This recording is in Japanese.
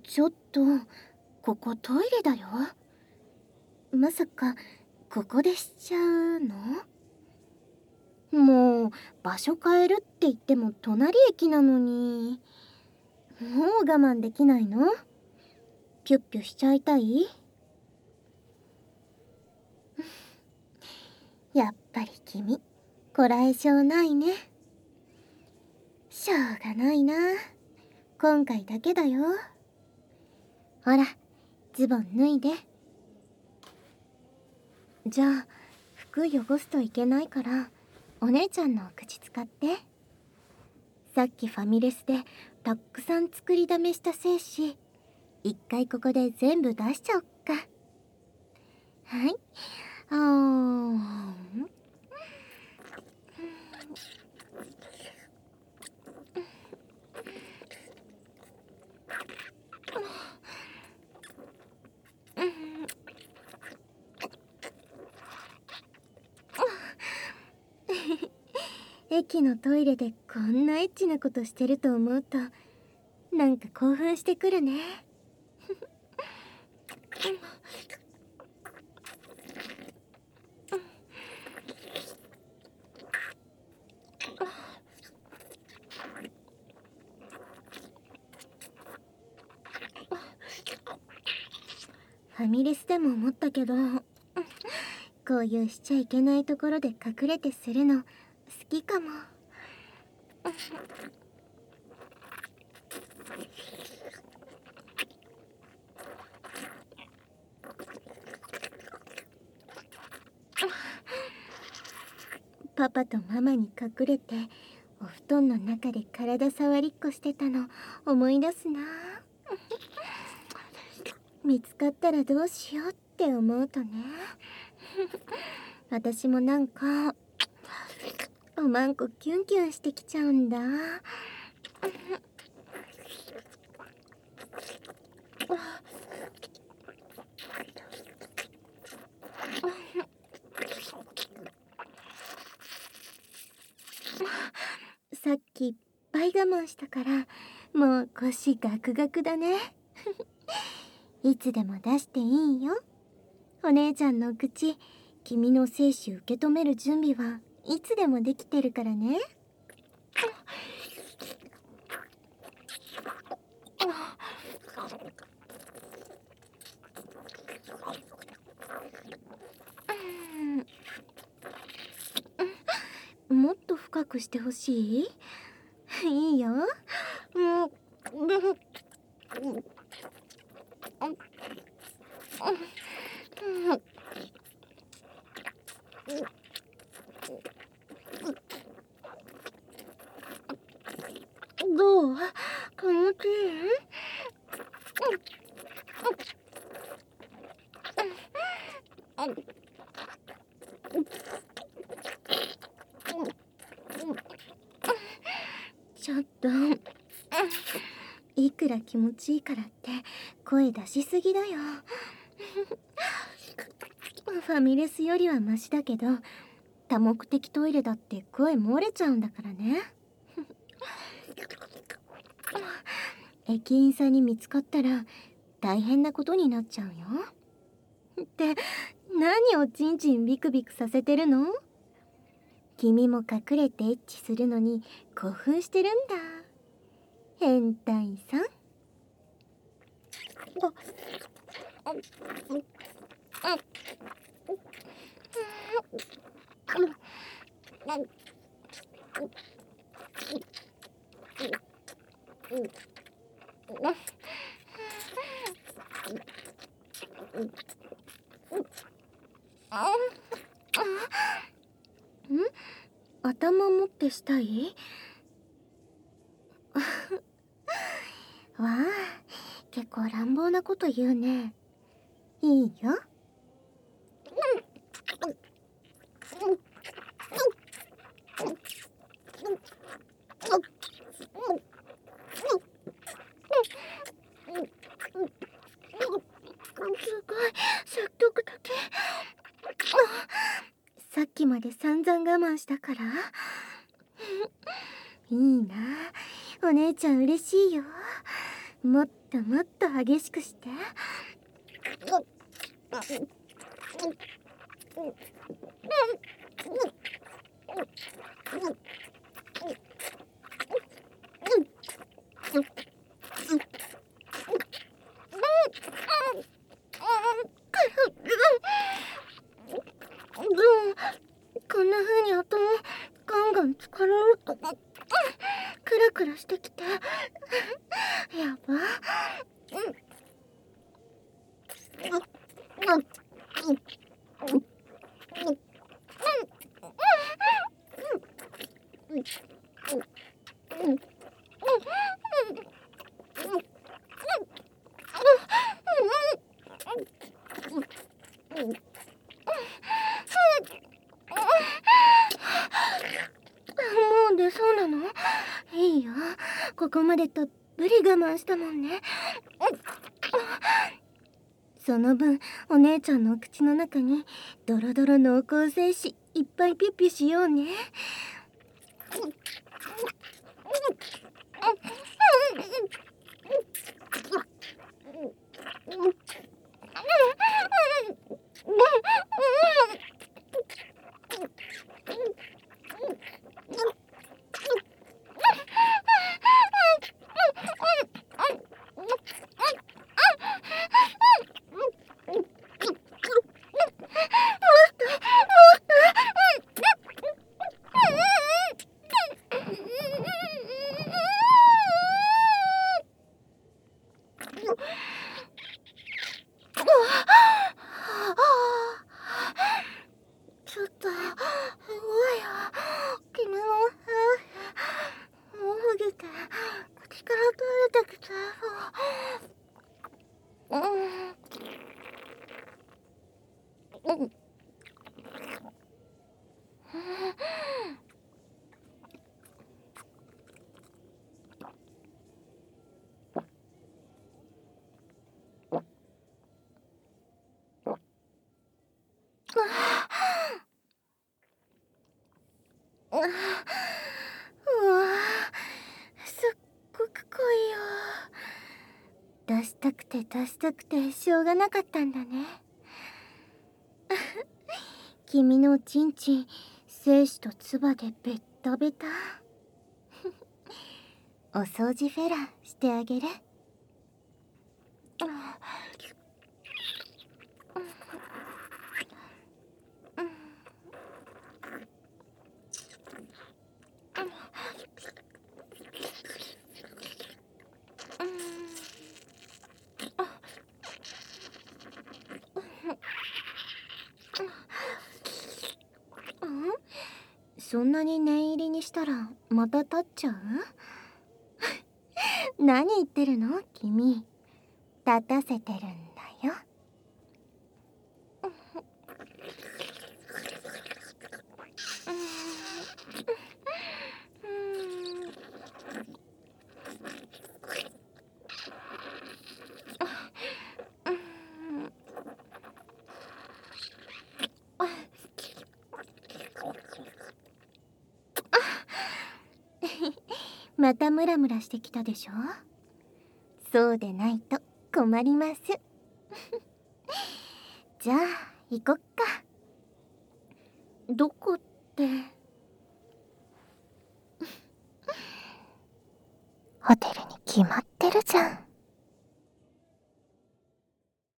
ちょっと、ここトイレだよ。まさかここでしちゃうの？もう場所変えるって言っても隣駅なのに。もう我慢できないの？ピュッピュしちゃいたい？やっぱり君、こらえ性ないね。しょうがないな。今回だけだよ。ほら、ズボン脱いで。じゃあ、服汚すといけないから、お姉ちゃんのお口使って。さっきファミレスでたくさん作りだめした精子、一回ここで全部出しちゃおっか。はい。あー。駅のトイレでこんなエッチなことしてると思うと、なんか興奮してくるね。ファミレスでも思ったけど、こういうしちゃいけないところで隠れてするの好きかも。パパとママに隠れてお布団の中で体触りっこしてたの思い出すな。見つかったらどうしようって思うとね。私もなんかおまんこキュンキュンしてきちゃうんだ。さっきいっぱい我慢したからもう腰ガクガクだね。いつでも出していいよ。お姉ちゃんの口、君の精子受け止める準備はいつでもできてるからね。もっと深くしてほしい？いいよ。どう？気持ちいい？ちょっといくら気持ちいいからって声出しすぎだよ。ファミレスよりはマシだけど、多目的トイレだって声漏れちゃうんだからね。駅員さんに見つかったら大変なことになっちゃうよ。って何をチンチンビクビクさせてるの？君も隠れてエッチするのに興奮してるんだ。変態さん。頭持ってしたい？わあ、結構乱暴なこと言うね。いいよ。すごい積極的。さっきまで散々我慢したから。いいな、お姉ちゃん嬉しいよ。もっもっと激しくして。こんな風に頭ガンガン疲れるとクラクラしてきてやば。もう出そうなの？いいよ、ここまでたっぷり我慢したもんね。その分お姉ちゃんのお口の中にドロドロ濃厚精子いっぱいピュッピュしようね。ちょっとすごいよ。君ももうげて口から取れてきちゃう。うわ、すっごく濃いよ。出したくて出したくてしょうがなかったんだね。君のおちんちん精子と唾でベッタベタ。お掃除フェラしてあげる。そんなに念入りにしたらまた立っちゃう？何言ってるの君。立たせてるんだよ。またムラムラしてきたでしょ。そうでないと困ります。じゃあ行こっか。どこって。ホテルに決まってるじゃん。